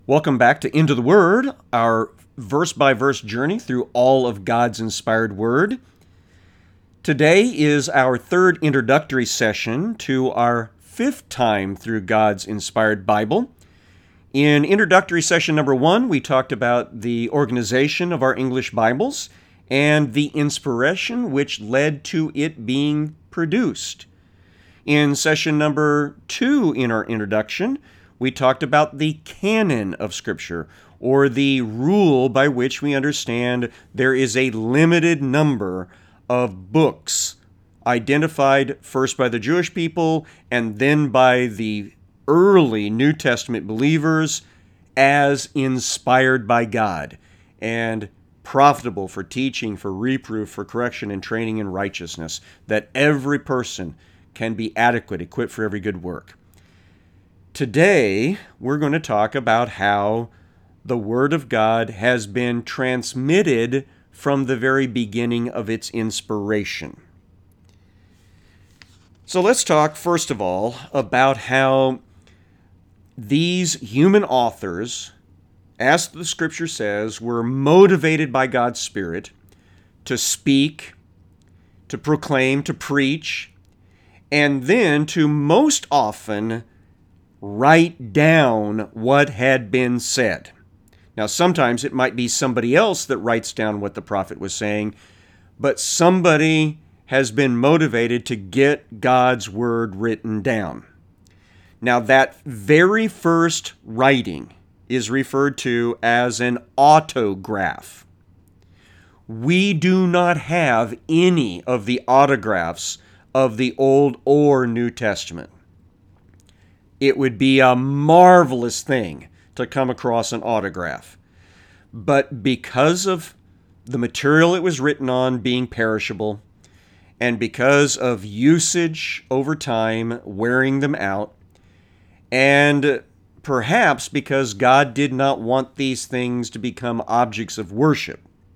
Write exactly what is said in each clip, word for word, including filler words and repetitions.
Welcome back to Into the Word, our verse-by-verse journey through all of God's inspired Word. Today is our third introductory session to our fifth time through God's inspired Bible. In introductory session number one, we talked about the organization of our English Bibles and the inspiration which led to it being produced. In session number two in our introduction, we talked about the canon of Scripture, or the rule by which we understand there is a limited number of books identified first by the Jewish people and then by the early New Testament believers as inspired by God and profitable for teaching, for reproof, for correction, and training in righteousness, that every person can be adequate, equipped for every good work. Today, we're going to talk about how the Word of God has been transmitted from the very beginning of its inspiration. So let's talk, first of all, about how these human authors, as the Scripture says, were motivated by God's Spirit to speak, to proclaim, to preach, and then to most often write down what had been said. Now, sometimes it might be somebody else that writes down what the prophet was saying, but somebody has been motivated to get God's word written down. Now, that very first writing is referred to as an autograph. We do not have any of the autographs of the Old or New Testament. It would be a marvelous thing to come across an autograph. But because of the material it was written on being perishable, and because of usage over time wearing them out, and perhaps because God did not want these things to become objects of worship,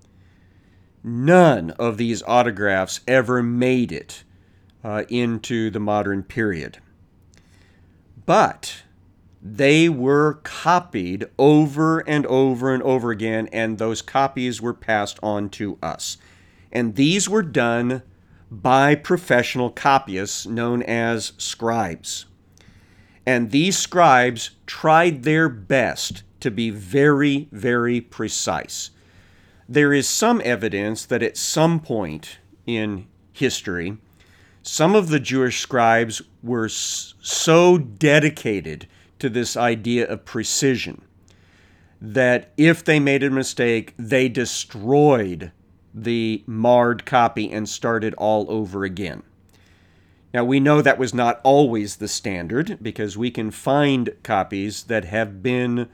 none of these autographs ever made it uh, into the modern period. But they were copied over and over and over again, and those copies were passed on to us. And these were done by professional copyists known as scribes. And these scribes tried their best to be very, very precise. There is some evidence that at some point in history, some of the Jewish scribes were so dedicated to this idea of precision that if they made a mistake, they destroyed the marred copy and started all over again. Now, we know that was not always the standard, because we can find copies that have been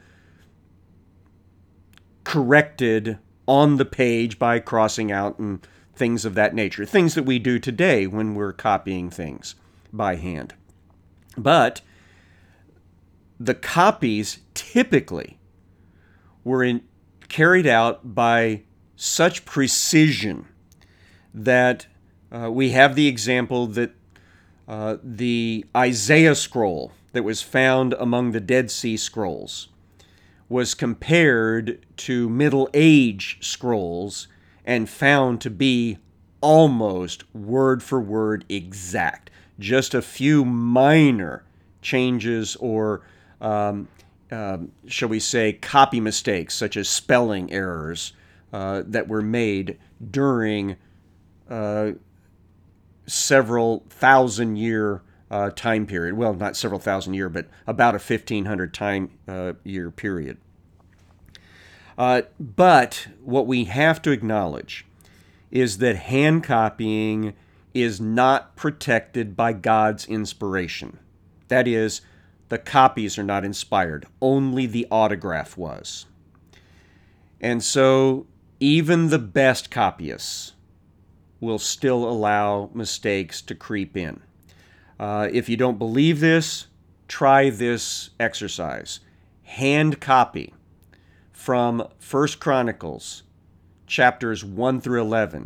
corrected on the page by crossing out and things of that nature, things that we do today when we're copying things by hand. But the copies typically were in, carried out by such precision that uh, we have the example that uh, the Isaiah scroll that was found among the Dead Sea Scrolls was compared to Middle Age scrolls and found to be almost word for word exact. Just a few minor changes or, um, um, shall we say, copy mistakes, such as spelling errors uh, that were made during uh, several thousand year uh, time period. Well, not several thousand year, but about a fifteen hundred time uh, year period. Uh, but what we have to acknowledge is that hand copying is not protected by God's inspiration. That is, the copies are not inspired. Only the autograph was. And so even the best copyists will still allow mistakes to creep in. Uh, if you don't believe this, try this exercise. Hand copy from First Chronicles, chapters one through eleven,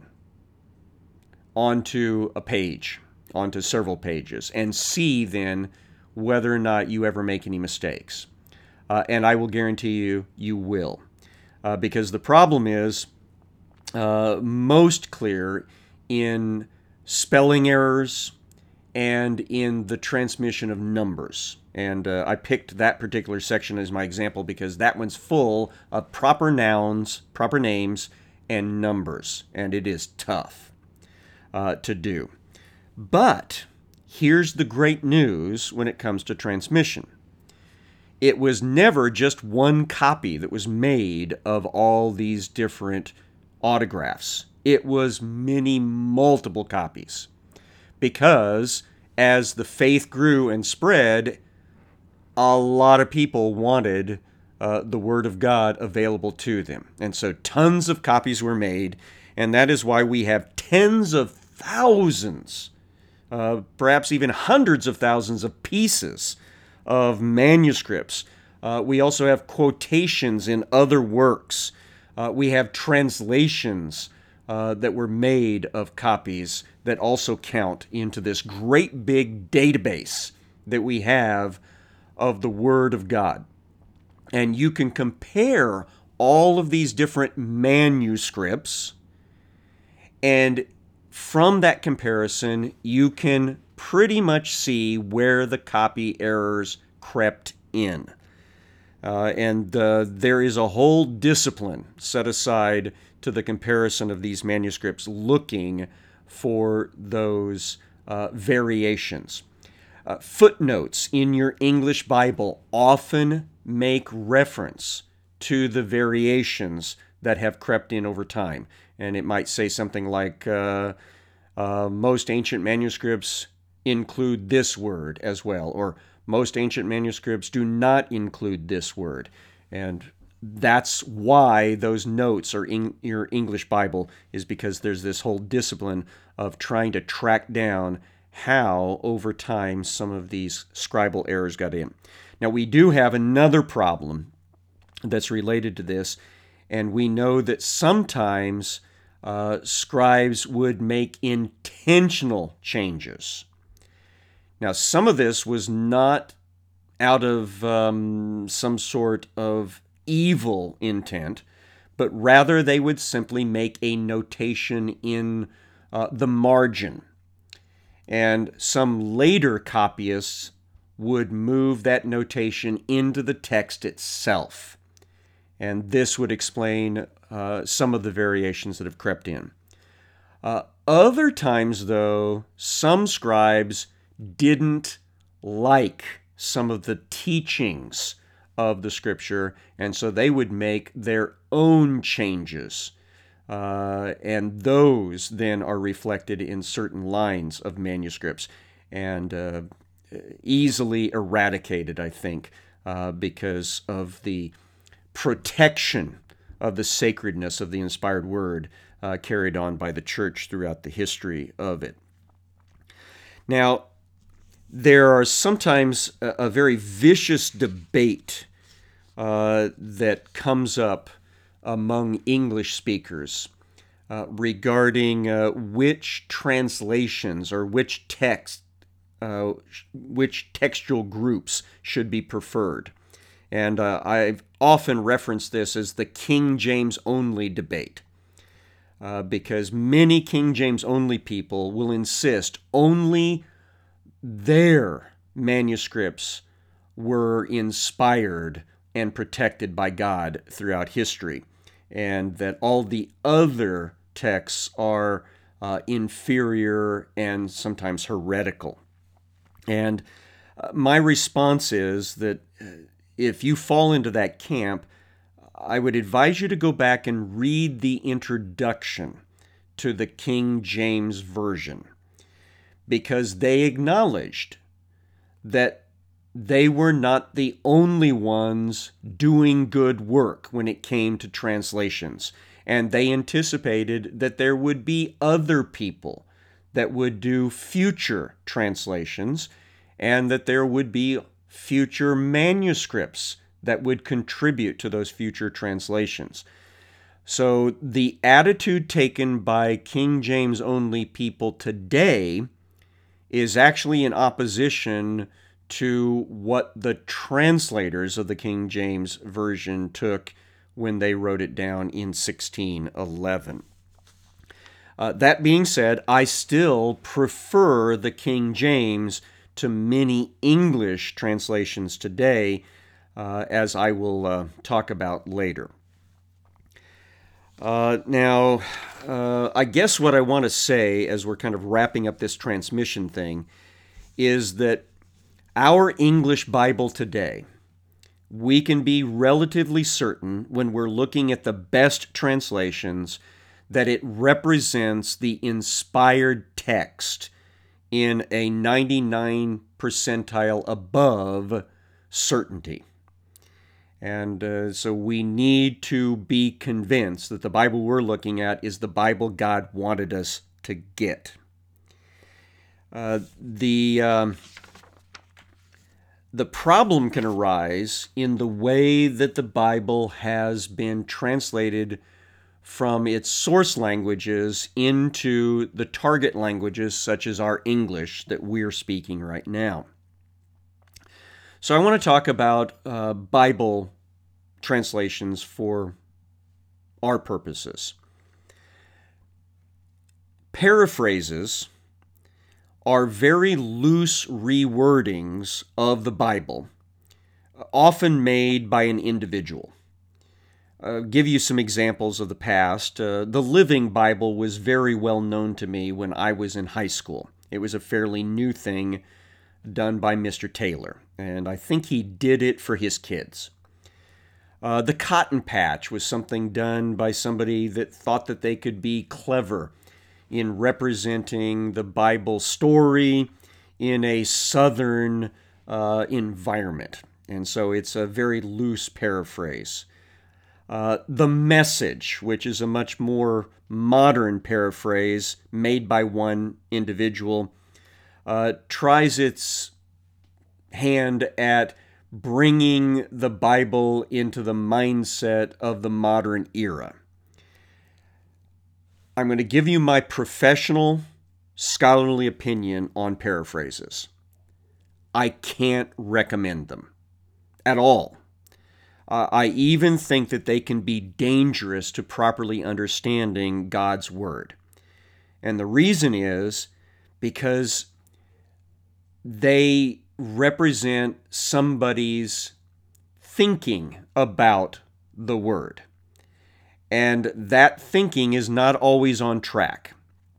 onto a page, onto several pages, and see then whether or not you ever make any mistakes. Uh, and I will guarantee you, you will. Uh, because the problem is uh, most clear in spelling errors and in the transmission of numbers. And uh, I picked that particular section as my example because that one's full of proper nouns, proper names, and numbers. And it is tough uh, to do. But here's the great news when it comes to transmission. It was never just one copy that was made of all these different autographs. It was many, multiple copies. Because as the faith grew and spread, a lot of people wanted uh, the Word of God available to them. And so tons of copies were made, and that is why we have tens of thousands, uh, perhaps even hundreds of thousands of pieces of manuscripts. Uh, we also have quotations in other works. Uh, we have translations uh, that were made of copies that also count into this great big database that we have of the Word of God. And you can compare all of these different manuscripts, and from that comparison, you can pretty much see where the copy errors crept in. Uh, and uh, there is a whole discipline set aside to the comparison of these manuscripts, looking for those uh, variations. Uh, footnotes in your English Bible often make reference to the variations that have crept in over time. And it might say something like, uh, uh, most ancient manuscripts include this word as well, or most ancient manuscripts do not include this word. And that's why those notes are in your English Bible, is because there's this whole discipline of trying to track down how, over time, some of these scribal errors got in. Now, we do have another problem that's related to this, and we know that sometimes uh, scribes would make intentional changes. Now, some of this was not out of um, some sort of evil intent, but rather they would simply make a notation in uh, the margin. And some later copyists would move that notation into the text itself. And this would explain uh, some of the variations that have crept in. Uh, other times, though, some scribes didn't like some of the teachings of the Scripture, and so they would make their own changes. Uh, and those then are reflected in certain lines of manuscripts and uh, easily eradicated, I think, uh, because of the protection of the sacredness of the inspired word uh, carried on by the church throughout the history of it. Now, there are sometimes a, a very vicious debate uh, that comes up among English speakers uh, regarding uh, which translations or which text, uh, which textual groups should be preferred. And uh, I've often referenced this as the King James only debate, uh, because many King James only people will insist only their manuscripts were inspired and protected by God throughout history, and that all the other texts are uh, inferior and sometimes heretical. And uh, my response is that if you fall into that camp, I would advise you to go back and read the introduction to the King James Version, because they acknowledged that they were not the only ones doing good work when it came to translations. And they anticipated that there would be other people that would do future translations, and that there would be future manuscripts that would contribute to those future translations. So the attitude taken by King James only people today is actually in opposition to what the translators of the King James Version took when they wrote it down in sixteen eleven. Uh, that being said, I still prefer the King James to many English translations today, uh, as I will uh, talk about later. Uh, now, uh, I guess what I want to say as we're kind of wrapping up this transmission thing is that our English Bible today, we can be relatively certain when we're looking at the best translations that it represents the inspired text in a ninety-nine percentile above certainty. And uh, so we need to be convinced that the Bible we're looking at is the Bible God wanted us to get. Uh, the, um, the problem can arise in the way that the Bible has been translated from its source languages into the target languages, such as our English that we're speaking right now. So I want to talk about uh, Bible translations for our purposes. Paraphrases are very loose rewordings of the Bible, often made by an individual. I'll give you some examples of the past. Uh, the Living Bible was very well known to me when I was in high school. It was a fairly new thing done by Mister Taylor, and I think he did it for his kids. Uh, the Cotton Patch was something done by somebody that thought that they could be clever in representing the Bible story in a southern uh, environment. And so it's a very loose paraphrase. Uh, the Message, which is a much more modern paraphrase made by one individual, uh, tries its hand at bringing the Bible into the mindset of the modern era. I'm going to give you my professional, scholarly opinion on paraphrases. I can't recommend them at all. Uh, I even think that they can be dangerous to properly understanding God's Word. And the reason is because they represent somebody's thinking about the Word. And that thinking is not always on track.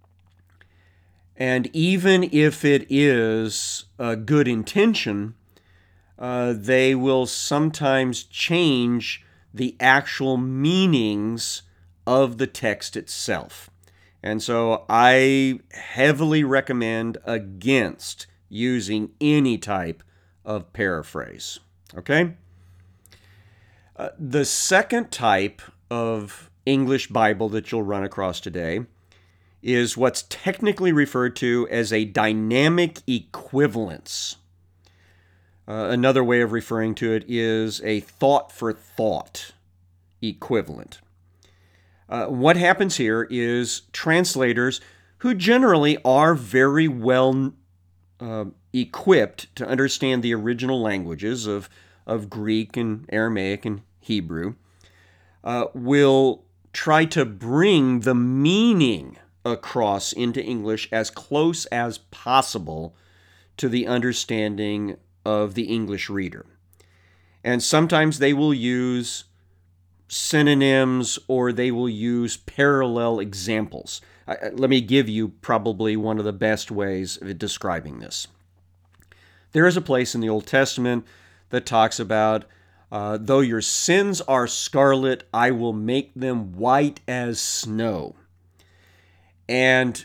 And even if it is a good intention, uh, they will sometimes change the actual meanings of the text itself. And so I heavily recommend against using any type of paraphrase. Okay? Uh, the second type of English Bible that you'll run across today is what's technically referred to as a dynamic equivalence. Uh, another way of referring to it is a thought-for-thought equivalent. Uh, what happens here is translators who generally are very well uh, equipped to understand the original languages of, of Greek and Aramaic and Hebrew uh, will try to bring the meaning across into English as close as possible to the understanding of the English reader. And sometimes they will use synonyms or they will use parallel examples. Uh, let me give you probably one of the best ways of describing this. There is a place in the Old Testament that talks about, uh, though your sins are scarlet, I will make them white as snow. And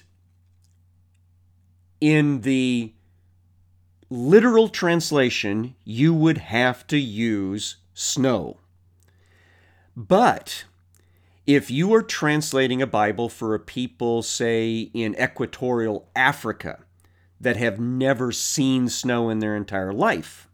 in the literal translation, you would have to use snow. But if you are translating a Bible for a people, say, in equatorial Africa that have never seen snow in their entire life,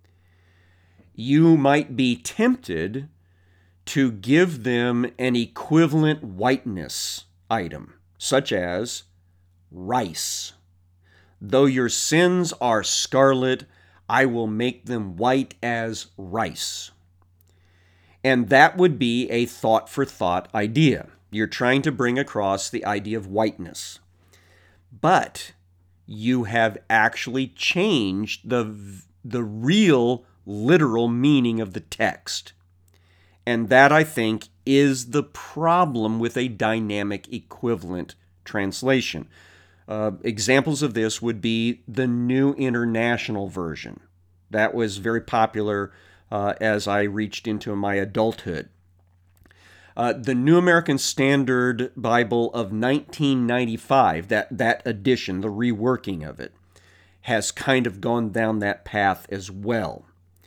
you might be tempted to give them an equivalent whiteness item, such as rice. Though your sins are scarlet, I will make them white as rice. And that would be a thought-for-thought idea. You're trying to bring across the idea of whiteness. But you have actually changed the, the real, literal meaning of the text. And that, I think, is the problem with a dynamic equivalent translation. Uh, examples of this would be the New International Version. That was very popular uh, as I reached into my adulthood. Uh, the New American Standard Bible of nineteen ninety-five, that, that edition, the reworking of it, has kind of gone down that path as well.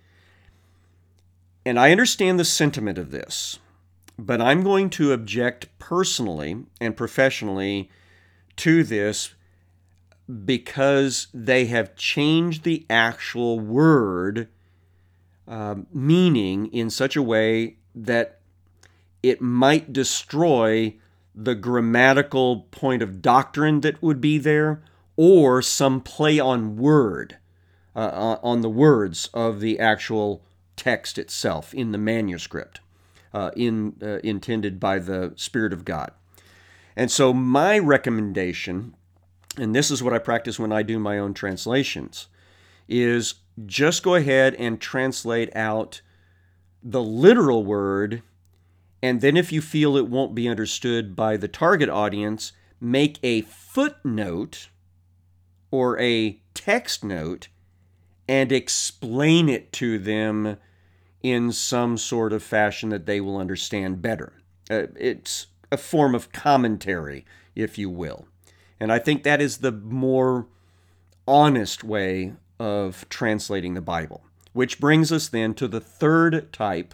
And I understand the sentiment of this, but I'm going to object personally and professionally to this because they have changed the actual word uh, meaning in such a way that it might destroy the grammatical point of doctrine that would be there, or some play on word, uh, on the words of the actual text itself in the manuscript, uh, in uh, intended by the Spirit of God. And so my recommendation, and this is what I practice when I do my own translations, is just go ahead and translate out the literal word, and then if you feel it won't be understood by the target audience, make a footnote or a text note and explain it to them in some sort of fashion that they will understand better. Uh, it's a form of commentary, if you will. And I think that is the more honest way of translating the Bible. Which brings us then to the third type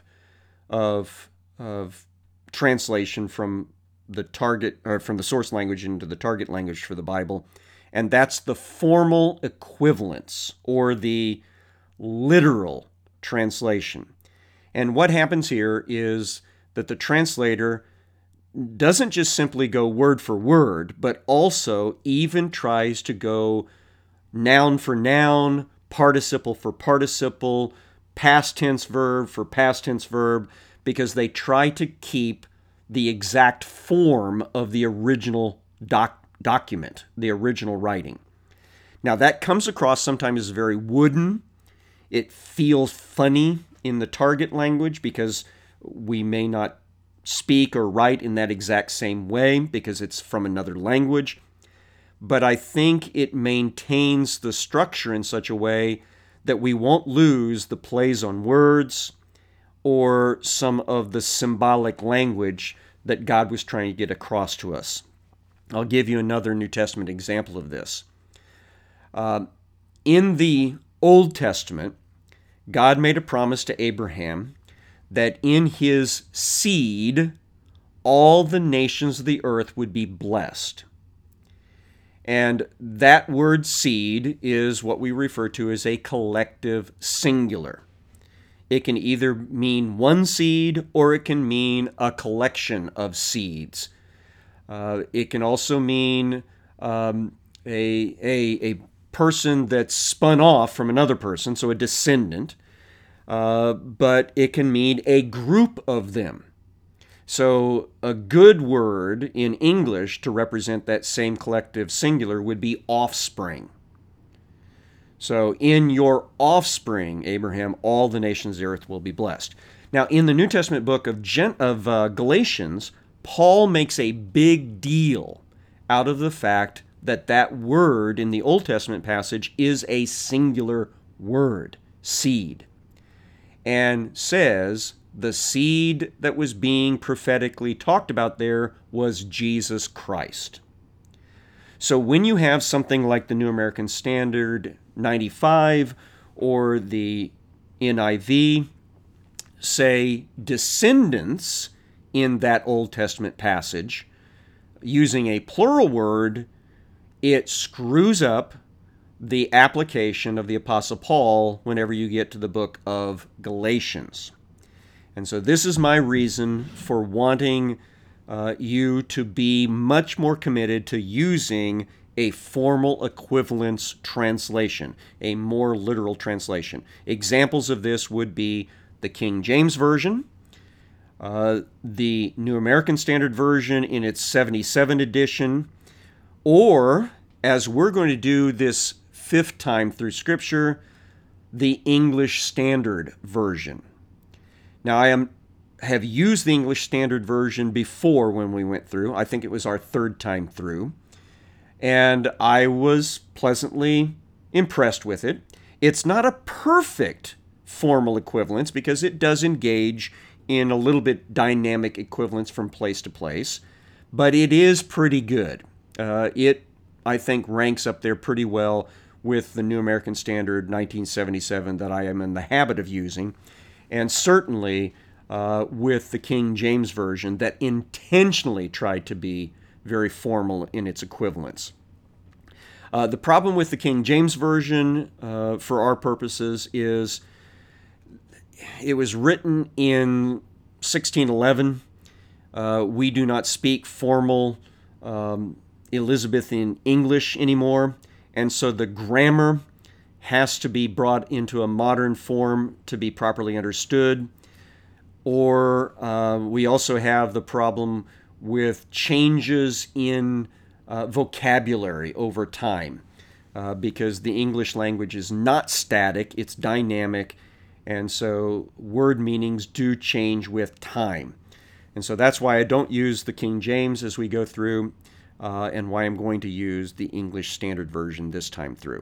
of, of translation from the target or from the source language into the target language for the Bible, and that's the formal equivalence or the literal translation. And what happens here is that the translator doesn't just simply go word for word, but also even tries to go noun for noun, participle for participle, past tense verb for past tense verb, because they try to keep the exact form of the original doc- document, the original writing. Now that comes across sometimes as very wooden. It feels funny in the target language because we may not speak or write in that exact same way because it's from another language. But I think it maintains the structure in such a way that we won't lose the plays on words or some of the symbolic language that God was trying to get across to us. I'll give you another New Testament example of this. Uh, in the Old Testament, God made a promise to Abraham that in his seed, all the nations of the earth would be blessed. And that word seed is what we refer to as a collective singular. It can either mean one seed or it can mean a collection of seeds. Uh, it can also mean um, a, a, a person that's spun off from another person, so a descendant. Uh, but it can mean a group of them. So a good word in English to represent that same collective singular would be offspring. So in your offspring, Abraham, all the nations of the earth will be blessed. Now in the New Testament book of, Gen- of uh, Galatians, Paul makes a big deal out of the fact that that word in the Old Testament passage is a singular word, seed, and says the seed that was being prophetically talked about there was Jesus Christ. So when you have something like the New American Standard ninety-five or the N I V say descendants in that Old Testament passage using a plural word, it screws up the application of the Apostle Paul whenever you get to the book of Galatians. And so this is my reason for wanting uh, you to be much more committed to using a formal equivalence translation, a more literal translation. Examples of this would be the King James Version, uh, the New American Standard Version in its seventy-seven edition, or, as we're going to do this fifth time through Scripture, the English Standard Version. Now, I am have used the English Standard Version before when we went through. I think it was our third time through. And I was pleasantly impressed with it. It's not a perfect formal equivalence because it does engage in a little bit dynamic equivalence from place to place, but it is pretty good. Uh, it, I think, ranks up there pretty well with the New American Standard nineteen seventy-seven that I am in the habit of using, and certainly uh, with the King James Version that intentionally tried to be very formal in its equivalence. Uh, the problem with the King James Version, uh, for our purposes, is it was written in sixteen eleven. Uh, we do not speak formal um, Elizabethan English anymore, and so the grammar has to be brought into a modern form to be properly understood. Or uh, we also have the problem with changes in uh, vocabulary over time, uh, because the English language is not static, it's dynamic, and so word meanings do change with time. And so that's why I don't use the King James as we go through, uh, and why I'm going to use the English Standard Version this time through.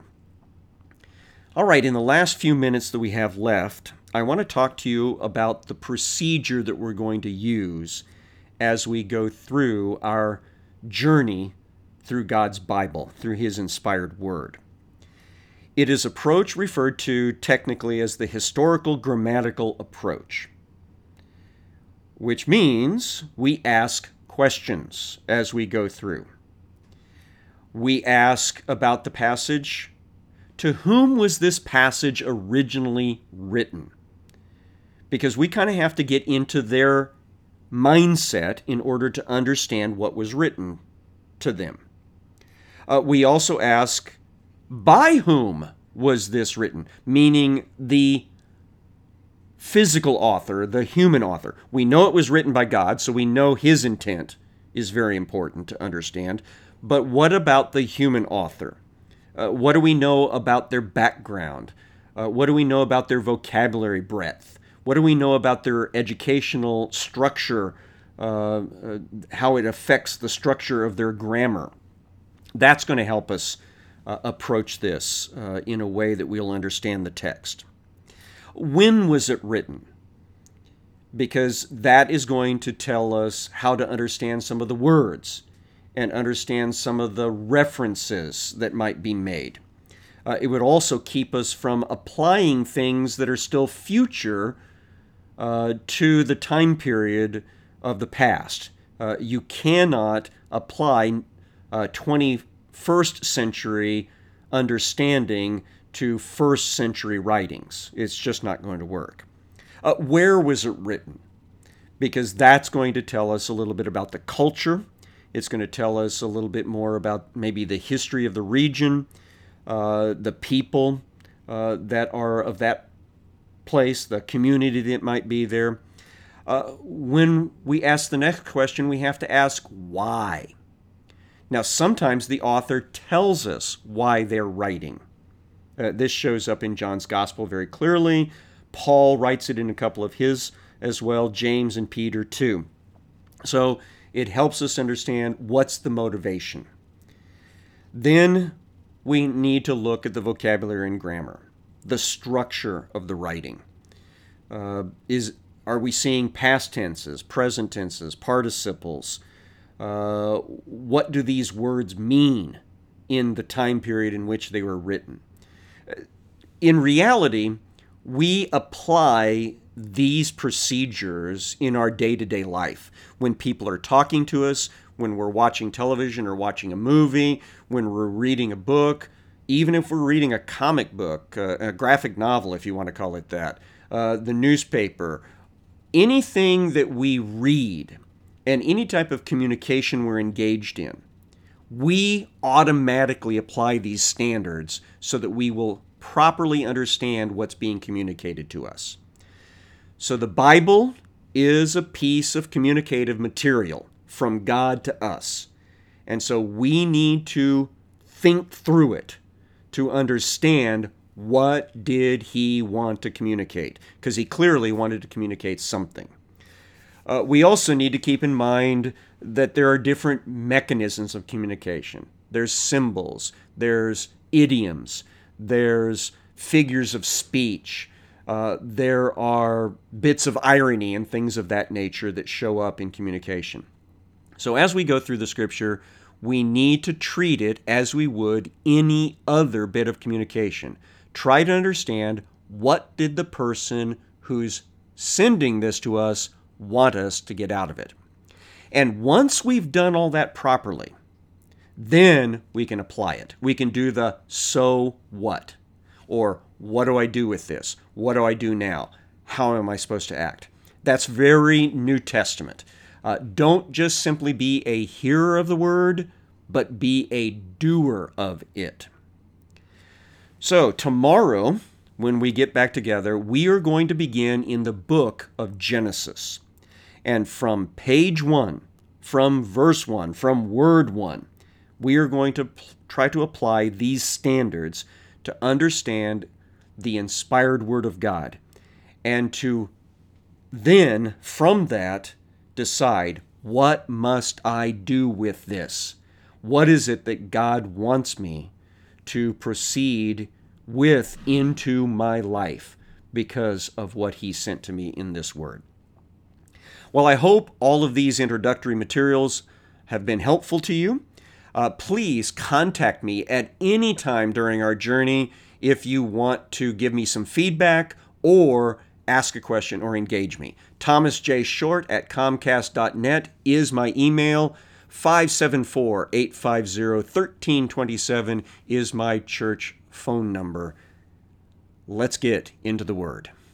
All right, in the last few minutes that we have left, I want to talk to you about the procedure that we're going to use as we go through our journey through God's Bible, through His inspired Word. It is an approach referred to technically as the historical grammatical approach, which means we ask questions as we go through. We ask about the passage. To whom was this passage originally written? Because we kind of have to get into their mindset in order to understand what was written to them. Uh, we also ask, by whom was this written? Meaning the physical author, the human author. We know it was written by God, so we know His intent is very important to understand. But what about the human author? Uh, what do we know about their background? Uh, what do we know about their vocabulary breadth? What do we know about their educational structure, uh, uh, how it affects the structure of their grammar? That's going to help us uh, approach this uh, in a way that we'll understand the text. When was it written? Because that is going to tell us how to understand some of the words and understand some of the references that might be made. Uh, it would also keep us from applying things that are still future uh, to the time period of the past. Uh, you cannot apply uh, twenty-first century understanding to first century writings. It's just not going to work. Uh, where was it written? Because that's going to tell us a little bit about the culture. It's going to tell us a little bit more about maybe the history of the region, uh, the people uh, that are of that place, the community that might be there. Uh, when we ask the next question, we have to ask why. Now, sometimes the author tells us why they're writing. Uh, this shows up in John's Gospel very clearly. Paul writes it in a couple of his as well, James and Peter too. So it helps us understand what's the motivation. Then we need to look at the vocabulary and grammar, the structure of the writing. Uh, is are we seeing past tenses, present tenses, participles? Uh, what do these words mean in the time period in which they were written? In reality, we apply these procedures in our day-to-day life. When people are talking to us, when we're watching television or watching a movie, when we're reading a book, even if we're reading a comic book, uh, a graphic novel, if you want to call it that, uh, the newspaper, anything that we read and any type of communication we're engaged in, we automatically apply these standards so that we will properly understand what's being communicated to us. So the Bible is a piece of communicative material from God to us. And so we need to think through it to understand what did he want to communicate, because he clearly wanted to communicate something. Uh, we also need to keep in mind that there are different mechanisms of communication. There's symbols, there's idioms, there's figures of speech, uh, there are bits of irony and things of that nature that show up in communication. So as we go through the Scripture, we need to treat it as we would any other bit of communication. Try to understand, what did the person who's sending this to us want us to get out of it? And once we've done all that properly, then we can apply it. We can do the so what? Or what do I do with this? What do I do now? How am I supposed to act? That's very New Testament. Uh, don't just simply be a hearer of the word, but be a doer of it. So tomorrow, when we get back together, we are going to begin in the book of Genesis. And from page one, from verse one, from word one, we are going to p- try to apply these standards to understand the inspired Word of God, and to then, from that, decide, what must I do with this? What is it that God wants me to proceed with into my life because of what He sent to me in this Word? Well, I hope all of these introductory materials have been helpful to you. Uh, please contact me at any time during our journey if you want to give me some feedback or ask a question or engage me. Thomas J. Short at Comcast dot net is my email. five seven four, eight five zero, one three two seven is my church phone number. Let's get into the Word.